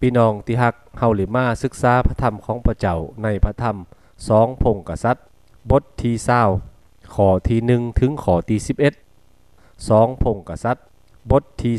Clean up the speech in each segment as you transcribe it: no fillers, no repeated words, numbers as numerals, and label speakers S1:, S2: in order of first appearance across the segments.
S1: พี่น้องที่ฮักเฮาหรือมาศึกษาพระธรรมของพระเจ้าในพระธรรมสองพงกษัตริย์บทที่20ข้อที่1ถึงข้อที่11สองพงกษัตริย์บทที่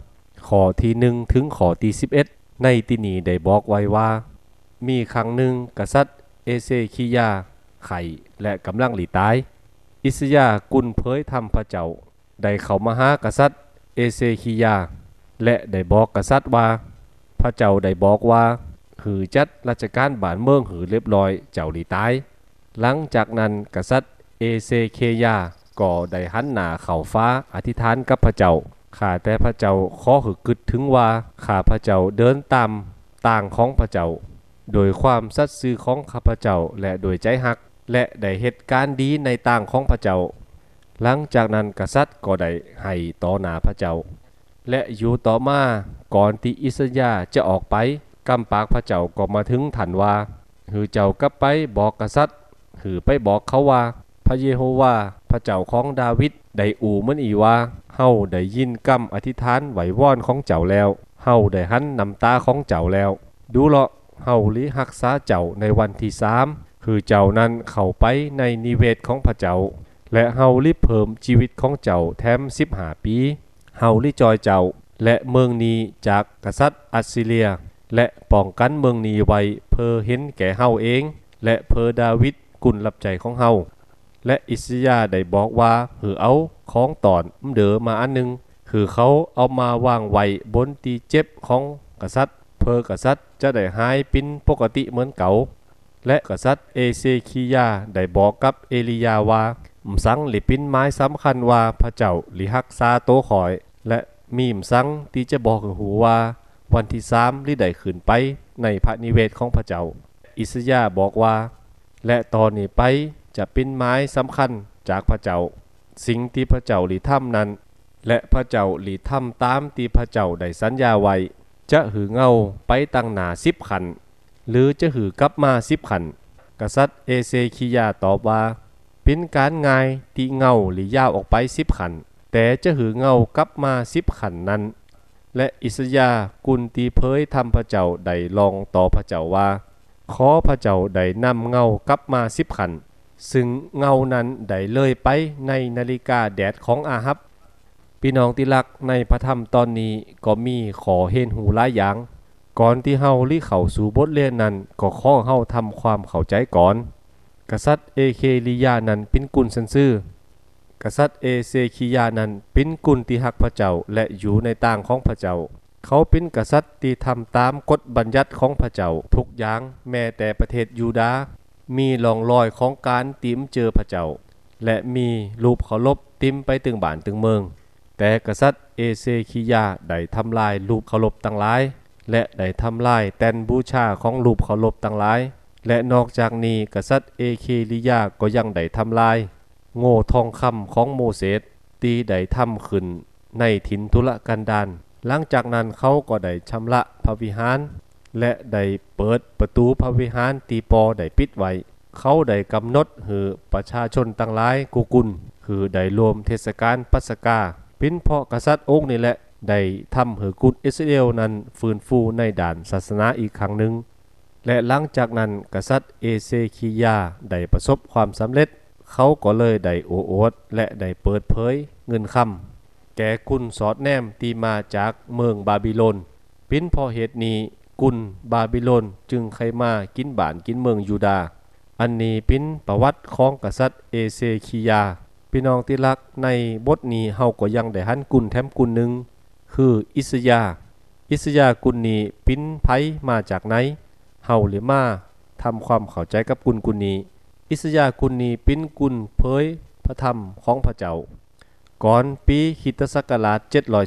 S1: 20ข้อที่1ถึงข้อที่11ในที่นี้ได้บอกไว้ว่ามีครั้งหนึ่งกษัตริย์เอเซคียาไข่และกำลังหลีตายอิสยากุนเผยธรรมพระเจ้าได้เข้ามาหากษัตริย์เอเซคียาและได้บอกกษัตริย์ว่าพระเจ้าได้บอกว่าหือจัดราชการบ้านเมืองหือเรียบร้อยเจ้าหลีตายหลังจากนั้นกษัตริย์เอเซเคยาก็ได้หันหน้าเข้าฟ้าอธิษฐานกับพระเจ้าข้าแต่พระเจ้าขอหือกึดถึงว่าข้าพระเจ้าเดินตามต่างของพระเจ้าโดยความสัตย์ซื่อของข้าพเจ้าและโดยใจฮักและได้เหตุการณ์ดีในต่างของพระเจ้าหลังจากนั้นกษัตริย์ก็ได้ให้ต่อหน้าพระเจ้าและอยู่ต่อมาก่อนที่อิสยาจะออกไปกำปากพระเจ้าก็มาถึงถันว่าหือเจ้ากลับไปบอกกษัตริย์หือไปบอกเขาว่าพระเยโฮวาพระเจ้าของดาวิดได้อู่เหมือนอีว่าเฮาได้ยินคำอธิษฐานไหววอนของเจ้าแล้วเฮาได้หันน้ำตาของเจ้าแล้วดูเลาะเฮาลิรักษาเจ้าในวันที่3คือเจ้านั้นเข้าไปในนิเวศของพระเจ้าและเฮาลิเพิ่มชีวิตของเจ้าแถม15 ปีเฮาลิจอยเจ้าและเมืองนี้จากกษัตริย์อัสซีเรียและป้องกันเมืองนี้ไว้เพื่อเห็นแก่เฮาเองและเพื่อดาวิดกุลรับใจของเฮาและอิสยาได้บอกว่าหือเอาของตอนเดอมาอันนึงคือเขาเอามาวางไว้บนตีเจ็บของกษัตริย์เพื่อกษัตริย์จะได้หายเป็นปกติเหมือนเก่าและกษัตริย์เอเซคียาได้บอกกับเอลียาว่าสังหรือปิ้นไม้สำคัญว่าพระเจ้าหรือฮักษาโตคอยและมีสังที่จะบอกหูว่าวันที่3ลิได้ขึ้นไปในพระนิเวศของพระเจ้าอิสยาบอกว่าและตอนนี้ไปจะเป็นไม้สำคัญจากพระเจ้าสิ่งที่พระเจ้าหลีถ้ำนั้นและพระเจ้าหลีถ้ำตามที่พระเจ้าได้สัญญาไว้จะหือเงาไปตั้งหนา10 ขันหรือจะหือกลับมา10 ขันกษัตริย์เอเซคียาตอบว่าเป็นการง่ายที่เงาหรือยาวออกไป10 ขันแต่จะหือเงากลับมา10 ขันนั้นและอิสยากุนตีเผยทำพระเจ้าได้ลองต่อพระเจ้าว่าขอพระเจ้าได้นำเงากลับมา10 ขันซึ่งเงานั้นได้เลยไปในนาฬิกาแดดของอาฮับพี่น้องที่รักในพระธรรมตอนนี้ก็มีขอเห็นหูหลายอย่างก่อนที่เฮาลิเข้าสู่บทเรียนนั้นก็ขอเฮาทำความเข้าใจก่อนกษัตริย์เอเคลียานั้นเป็นกุลสันซื่อกษัตริย์เอเซคียานั้นเป็นกุลที่ฮักพระเจ้าและอยู่ในต่างของพระเจ้าเขาเป็นกษัตริย์ที่ทำตามกฎบัญญัติของพระเจ้าทุกอย่างแม้แต่ประเทศยูดาห์มีร่องรอยของการติมเจอพระเจ้าและมีรูปเคารพติมไปถึงบ้านถึงเมืองแต่กษัตริย์เอเซคียาได้ทำลายรูปเคารพต่างหลายและได้ทำลายแตนบูชาของรูปเคารพต่างหลายและนอกจากนี้กษัตริย์เอเคลียาก็ยังได้ทำลายโง่ทองคำของโมเสสที่ได้ทำขึ้นในถิ่นทุรกันดารหลังจากนั้นเขาก็ได้ชำระพระวิหารและได้เปิดประตูพระวิหารที่ปอได้ปิดไว้เขาได้กำหนดให้ประชาชนต่างหลายกุลคือได้รวมเทศกาลปัสกาเป็นเพราะกษัตริย์องค์นี้แหละได้ทำให้กุลอิสราเอลนั้นฟื้นฟูในด่านศาสนาอีกครั้งหนึ่งและหลังจากนั้นกษัตริย์เอเซคียาได้ประสบความสำเร็จเขาก็เลยได้โอ้อวดและได้เปิดเผยเงินคำแก่กุลสอดแนมที่มาจากเมืองบาบิโลนเป็นเพราะเหตุนี้กุลบาบิโลนจึงใครมากินบ้านกินเมืองยูดาห์อันนี้เป็นประวัติของกษัตริย์เอเซคียาพี่น้องที่รักในบทนี้เฮาก็ยังได้หันกุลแถมกุลหนึ่งคืออิสยากุลนี้เป็นไผมาจากไหนเฮาหรือมาทำความเข้าใจกับกุลนี้อิสยากุลนี้เป็นกุลเผยพระธรรมของพระเจ้าก่อนปีคริสตศักราช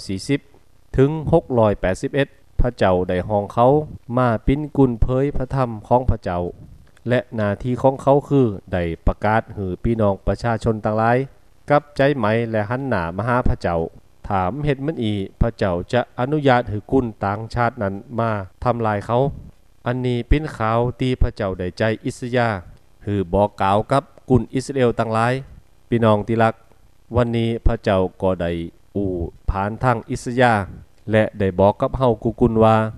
S1: 740ถึง681พระเจ้าได้ห้องเขามาเป็นกุลเผยพระธรรมของพระเจ้าและหน้าที่ของเขาคือได้ประกาศให้พี่น้องประชาชนต่างหลายกลับใจใหม่และหันหน้ามาหาพระเจ้าถามเฮ็ดมันอีพระเจ้าจะอนุญาตให้กุลต่างชาตินั้นมาทำลายเขาอันนี้เป็นข่าวที่พระเจ้าได้ใจอิสยาคือบอกกล่าวกับกุลอิสราเอลต่างหลายพี่น้องที่รักวันนี้พระเจ้าก็ได้ผ่านทางอิสยาและได้บอกกับเฮากุลว่าค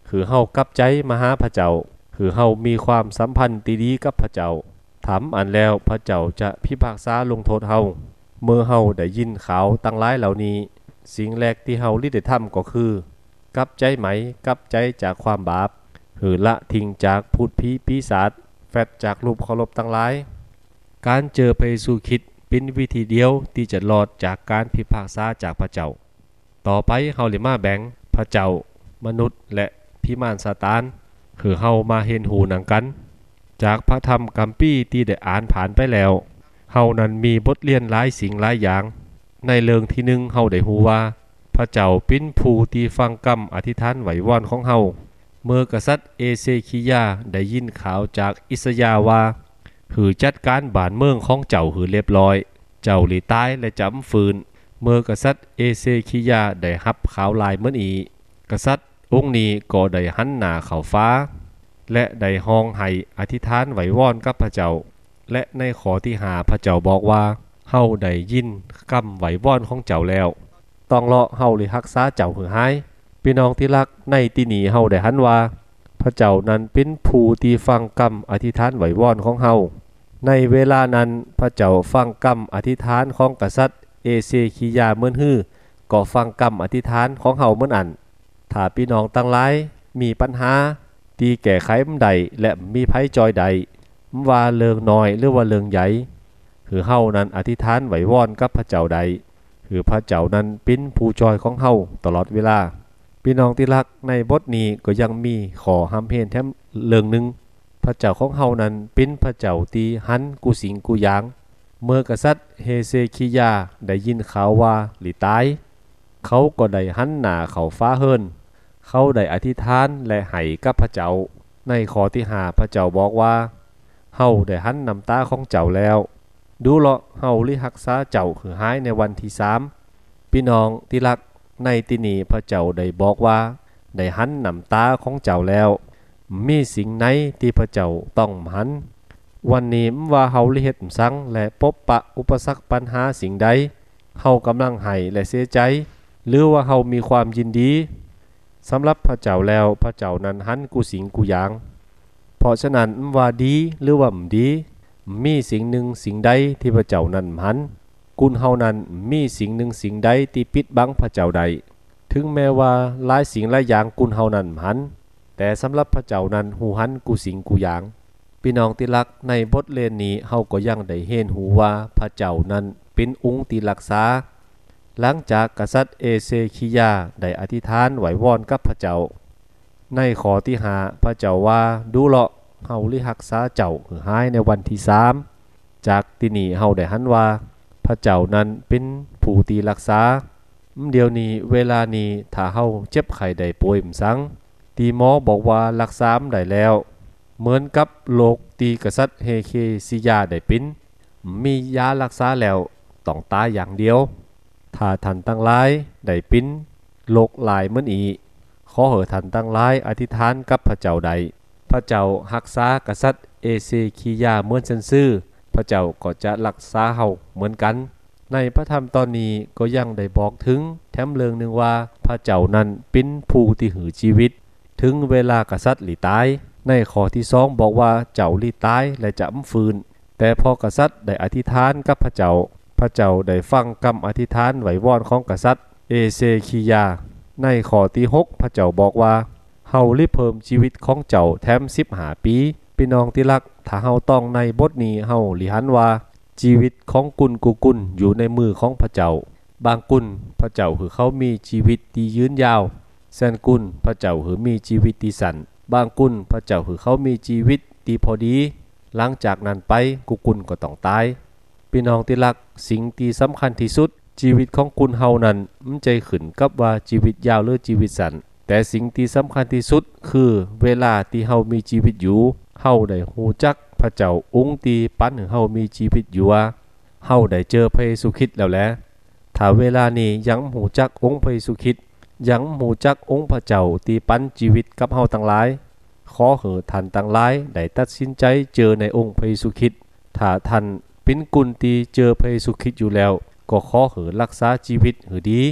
S1: คือเฮากลับใจมาหาพระเจ้าคือเฮามีความสัมพันธ์ดีๆกับพระเจ้าถามอันแล้วพระเจ้าจะพิพากษาลงโทษเฮาเมื่อเฮาได้ยินข่าวตั้งหลายเหล่านี้สิ่งแรกที่เฮาได้ทำก็คือกลับใจไหมกลับใจจากความบาปหือละทิ้งจากพูดผีปีศาจแฟดจากรูปเคารพตั้งหลายการเจอพระเยซูคริสต์เป็นวิธีเดียวที่จะรอดจากการพิพากษาจากพระเจ้าต่อไปเฮาเลยมาแบ่งพระเจ้ามนุษย์และพิมานซาตานคือเฮามาเห็นหูหนังกันจากพระธรรมกัมพีร์ที่ได้อ่านผ่านไปแล้วเฮานั้นมีบทเรียนหลายสิ่งหลายอย่างในเรื่องที่1เฮาได้ฮู้ว่าพระเจ้าเป็นผู้ที่ฟังกรรมอธิษฐานไหววอนของเฮาเมื่อกษัตริย์เอเซคียาได้ยินข่าวจากอิสยาห์ว่าหือจัดการบ้านเมืองของเจ้าหือเรียบร้อยเจ้าหลีตายและจำฝืนเมื่อกษัตริย์เอเซคียาได้รับข่าวลายเหมือนอีกษัตริย์องค์นี้ก็ได้หันหน้าเข้าฟ้าและได้ห้องไห้อธิษฐานไหววอนกับพระเจ้าและในขอที่5พระเจ้าบอกว่าเฮาได้ยินคำไหววอนของเจ้าแล้วต้องเลาะเฮาหรือรักษาเจ้าหือหายพี่น้องที่รักในที่นี้เฮาได้หันว่าพระเจ้านั้นเป็นผู้ที่ฟังคำอธิษฐานไหววอนของเฮาในเวลานั้นพระเจ้าฟังคำอธิษฐานของกษัตริย์เอเซคียาเหมือนฮือก็ฟังคำอธิษฐานของเฮาเหมือนอันถ้าพี่น้องตั้งหลายมีปัญหาที่แก้ไขมันใดและมีภัยจอยใดว่าเรื่องน้อยหรือว่าเรื่องใหญ่คือเฮานั้นอธิษฐานไหววอนกับพระเจ้าใดคือพระเจ้านั้นเป็นผู้จอยของเฮาตลอดเวลาพี่น้องที่รักในบทนี้ก็ยังมีขอห้ามเพนแถมเรื่องนึงพระเจ้าของเฮานั้นเป็นพระเจ้าที่หันกูสิงกูยางเมื่อกษัตริย์เฮเซคียาได้ยินข่าวว่าหลีตายเขาก็ได้หันหน้าเข้าฟ้าเฮิรนเขาได้อธิษฐานและให้กับพระเจ้าในข้อที่5พระเจ้าบอกว่าเฮาได้หันน้ำตาของเจ้าแล้วดูเลาะเฮาลิรักษาเจ้าคือหายในวันที่3พี่น้องที่รักในที่นี้พระเจ้าได้บอกว่าได้หันน้ำตาของเจ้าแล้วมีสิ่งไหนที่พระเจ้าต้องหันวันนี้ว่าเฮาลิเฮ็ดสังและพบปะอุปสรรคปัญหาสิ่งใดเฮากำลังให้และเสียใจหรือว่าเฮามีความยินดีสำหรับพระเจ้าแล้วพระเจ้านั้นหันกูสิงกูยางเพราะฉะนั้นว่าดีหรือว่าดีมีสิ่งหนึ่งสิ่งใดที่พระเจ้านั้นหันกุลเฮานั้นมีสิ่งหนึ่งสิ่งใดที่ปิดบังพระเจ้าใดถึงแม้ว่าหลายสิ่งหลายอย่างกุลเฮานั้นหันแต่สำหรับพระเจ้านั้นหูหันกูสิงกูยางพี่น้องที่รักในบทเรียนนี้เฮาก็ยังได้เห็นหูว่าพระเจ้านั้นเป็นองค์ที่รักษาหลังจากกษัตริย์เอเซคียาได้อธิษฐานไหววอนกับพระเจ้าในข้อที่5พระเจ้าว่าดูเลาะเฮาลิรักษาเจ้าคือหายในวันที่3จากที่นี้เฮาได้หันว่าพระเจ้านั้นเป็นผู้ที่รักษาเดี๋ยวนี้เวลานี้ถ้าเฮาเจ็บไข้ได้ป่วยสังตีหมอบอกว่ารักษาได้แล้วเหมือนกับโรคที่กษัตริย์เฮเคซิยาได้เป็นมียารักษาแล้วต้องตายอย่างเดียวถ้าท่านตั้งหลายได้เป็นโรคหลายเหมือนอีขอให้ท่านตั้งหลายอธิษฐานกับพระเจ้าใดพระเจ้ารักษากษัตริย์เอเซคียาเหมือนซื่อพระเจ้าก็จะรักษาเฮาเหมือนกันในพระธรรมตอนนี้ก็ยังได้บอกถึงแถมเรื่องหนึ่งว่าพระเจ้านั้นเป็นผู้ที่หือชีวิตถึงเวลากษัตริย์หลีตายในข้อที่2บอกว่าเจ้าหลีตายและจะฟื้นแต่พอกษัตริย์ได้อธิษฐานกับพระเจ้าได้ฟังคำอธิษฐานไหววอนของกษัตริย์เอเซคียาในข้อที่6พระเจ้าบอกว่าเฮาลิเพิ่มชีวิตของเจ้าแถม15ปีพี่น้องที่รักถ้าเฮาต้องในบทนี้เฮาลิหันว่าชีวิตของกุลกูกุลอยู่ในมือของพระเจ้าบางกุลพระเจ้าคือเขามีชีวิตที่ยืนยาวแสนกุลพระเจ้าคือมีชีวิตที่สั้นบางกุลพระเจ้าคือเขามีชีวิตที่พอดีหลังจากนั้นไปกูกุลก็ต้องตายพี่น้องที่รักสิ่งที่สำคัญที่สุดชีวิตของกุลเฮานั้นมันใจขึ้นกับว่าชีวิตยาวหรือชีวิตสั้นแต่สิ่งที่สำคัญที่สุดคือเวลาที่เฮามีชีวิตอยู่เฮาได้ฮู้จักพระเจ้าองค์ที่ปั้นให้เฮามีชีวิตอยู่ว่าเฮาได้เจอพระเยซูคริสต์แล้วแหละถ้าเวลานี้ยังฮู้จักองค์พระเยซูคริสต์ยังฮู้จักองค์พระเจ้าที่ปั้นชีวิตกับเฮาทั้งหลายขอให้ท่านทั้งหลายได้ตัดสินใจเจอในองค์พระเยซูคริสต์ถ้าท่านเป็นกุลที่เจอพระเยซูคริสต์อยู่แล้วก็ขอให้รักษาชีวิตให้ดี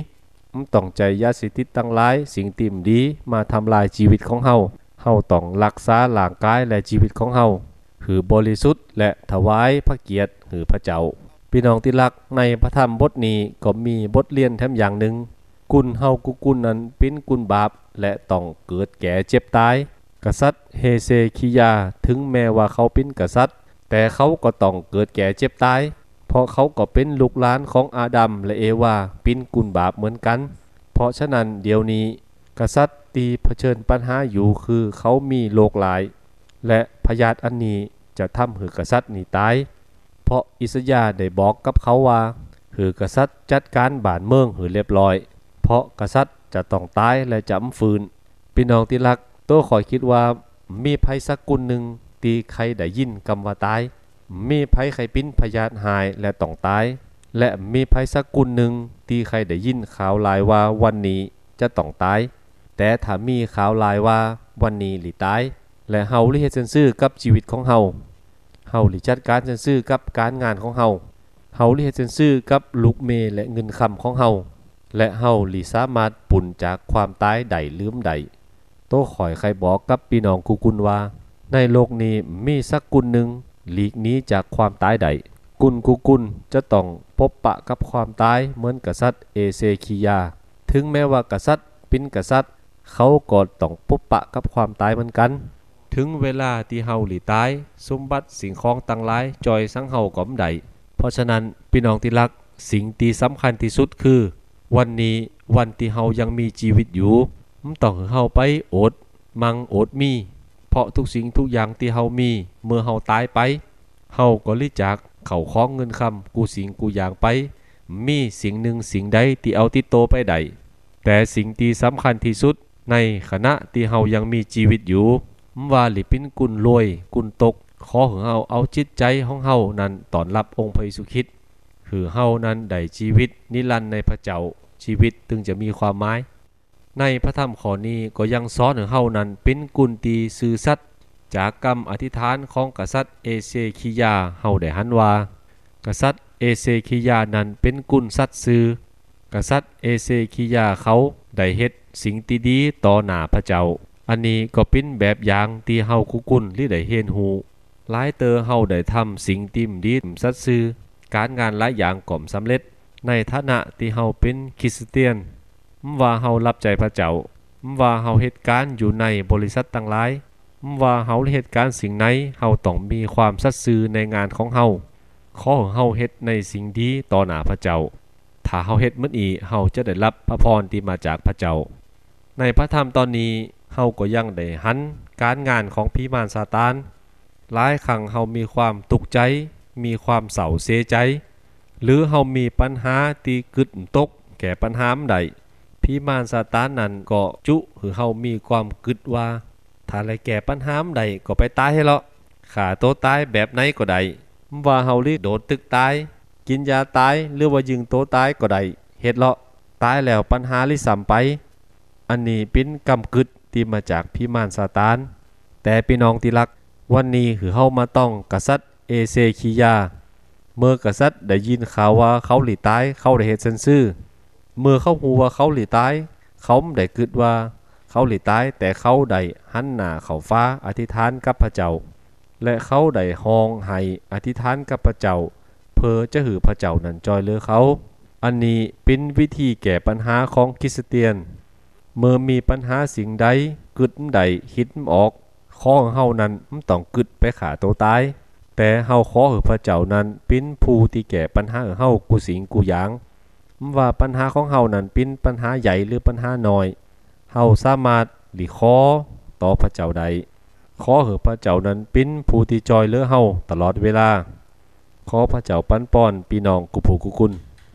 S1: ต้องใจยาเสพติดตั้งหลายสิ่งติ่มดีมาทำลายชีวิตของเฮาต้องรักษาร่างกายและชีวิตของเฮาคือบริสุทธิ์และถวายพระเกียรติหือพระเจ้าพี่น้องที่รักในพระธรรมบทนี้ก็มีบทเรียนแถมอย่างหนึ่งกุลเฮากุกุลนั้นเป็นกุลบาปและต้องเกิดแก่เจ็บตายกษัตริย์เฮเซคิยาถึงแม้ว่าเขาเป็นกษัตริย์แต่เขาก็ต้องเกิดแก่เจ็บตายเพราะเขาก็เป็นลูกหลานของอาดัมและเอวาเป็นกุลบาปเหมือนกันเพราะฉะนั้นเดี๋ยวนี้กษัตริย์ตีเผชิญปัญหาอยู่คือเขามีโรคหลายและพยาธิอันนี้จะทำให้กษัตริย์นี้ตายเพราะอิสยาห์ได้บอกกับเขาว่าคือกษัตริย์จัดการบ้านเมืองให้เรียบร้อยเพราะกษัตริย์จะต้องตายและจำฟื้นพี่น้องที่รักตัวขอยคิดว่ามีภัยสักกุลหนึ่งตีใครได้ยินคำว่าตายมีภัยใครปิ้นพยาธิหายและต้องตายและมีภัยสักกุลหนึ่งตีใครได้ยินข่าวลายว่าวันนี้จะต้องตายแต่ถ้ามีข่าวลายว่าวันนี้หลีตายและเฮาลิเฮ็ดซื่อกับชีวิตของเฮาหลีจัดการซื่อกับการงานของเฮาลิเฮ็ดซื่อกับลูกเมและเงินคำของเฮาและเฮาหลีสามารถปุ่นจากความตายใดลืมใดโตข่อยใครบอกกับพี่น้องกูกุลว่าในโลกนี้มีสักกุลหนึ่งหลีกหนีจากความตายใดกุลกูกุลจะต้องพบปะกับความตายเหมือนกษัตริย์เอเซคิยาถึงแม้ว่ากษัตริย์เป็นกษัตริย์เขาก็ต้องพบปะกับความตายเหมือนกันถึงเวลาที่เฮาหลีตายสมบัติสิ่งของต่างหลายจอยสังเฮาก็บ่ได้เพราะฉะนั้นพี่น้องที่รักสิ่งที่สำคัญที่สุดคือวันนี้วันที่เฮายังมีชีวิตอยู่ต้องให้เฮาไปอดมั่งอดมีเพราะทุกสิ่งทุกอย่างที่เฮามีเมื่อเฮาตายไปเฮาก็ลิจากเข้าของเงินคำกูสิ่งกูอย่างไปมีสิ่งหนึ่งสิ่งใดที่เอาติดโตไปได้แต่สิ่งที่สำคัญที่สุดในขณะที่เฮายังมีชีวิตอยู่ว่าหรือเป็นกุลรวยกุลตกขอให้เฮาเอาจิตใจของเฮานั้นต้อนรับองค์พระเยซูคริสต์คือเฮานั้นได้ชีวิตนิรันดร์ในพระเจ้าชีวิตถึงจะมีความหมายในพระธรรมข้อนี้ก็ยังสอนให้เฮานั้นเป็นกุลตีซื่อสัตย์จากกรรมอธิษฐานของกษัตริย์เอเซคิยาเฮาได้หันว่ากษัตริย์เอเซคิยานั้นเป็นกุลสัตย์ซื่อกษัตริย์เอเซคิยาเขาได้เฮ็ดสิ่งที่ดีต่อหน้าพระเจ้าอันนี้ก็เป็นแบบอย่างที่เฮากุกุลหรือได้เห็นหูหลายเตอเฮาได้ทำสิ่งที่ดีสัตย์ซื่อการงานหลายอย่างก็สำเร็จในฐานะที่เฮาเป็นคริสเตียนว่าเฮารับใจพระเจ้าว่าเฮาเฮ็ดการอยู่ในบริษัทต่างหลายว่าเฮาเฮ็ดการสิ่งไหนเฮาต้องมีความสัตย์ซื่อในงานของเฮาขอให้เฮาเฮ็ดในสิ่งดีต่อหน้าพระเจ้าถ้าเฮาเฮ็ดเหมือนอีเฮาจะได้รับพระพรที่มาจากพระเจ้าในพระธรรมตอนนี้เฮาก็ยังได้หันการงานของผีมารซาตานหลายครั้งเฮามีความทุกข์ใจมีความเศร้าเสียใจหรือเฮามีปัญหาที่กึดตกแก้ปัญหาใดผีมารซาตานนั้นก็จุหรือเฮามีความกึดว่าถ้าได้แก้ปัญหาใดก็ไปตายให้เลาะฆ่าตัวตายแบบไหนก็ได้ว่าเฮาลิโดนตึกตายกินยาตายหรือว่ายิงตัวตายก็ได้เฮ็ดเลาะตายแล้วปัญหาลิซ้ำไปอันนี้เป็นกำกึดที่มาจากผีมารซาตานแต่พี่น้องที่รักวันนี้คือเฮามาต้องกษัตริย์เอเซคิยาเมื่อกษัตริย์ได้ยินข่าวว่าเขาหลีตายเขาได้เฮ็ดซื่อเมื่อเขาฮู้ว่าเขาหลีตายเขาได้คิดว่าเขาหลีตายแต่เขาได้หันหน้าเข้าฟ้าอธิษฐานกับพระเจ้าและเขาได้ฮ้องไห้อธิษฐานกับพระเจ้าเพื่อจะให้พระเจ้านั้นจอยเหลือเขาอันนี้เป็นวิธีแก้ปัญหาของคริสเตียนเมื่อมีปัญหาสิ่งใดกึดใดคิดออกขอของเฮานั้นต้องกึดไปฆ่าตัวตายแต่เฮาขอให้พระเจ้านั้นเป็นผู้ที่แก้ปัญหาของเฮากูสิ่งกูอย่างว่าปัญหาของเฮานั้นเป็นปัญหาใหญ่หรือปัญหาน้อยเฮาสามารถหลีขอต่อพระเจ้าใดขอให้พระเจ้านั้นเป็นผู้ที่จอยเหลือเฮาตลอดเวลาขอพระเจ้าปั้นป้อนพี่น้องกุผู้กุกุล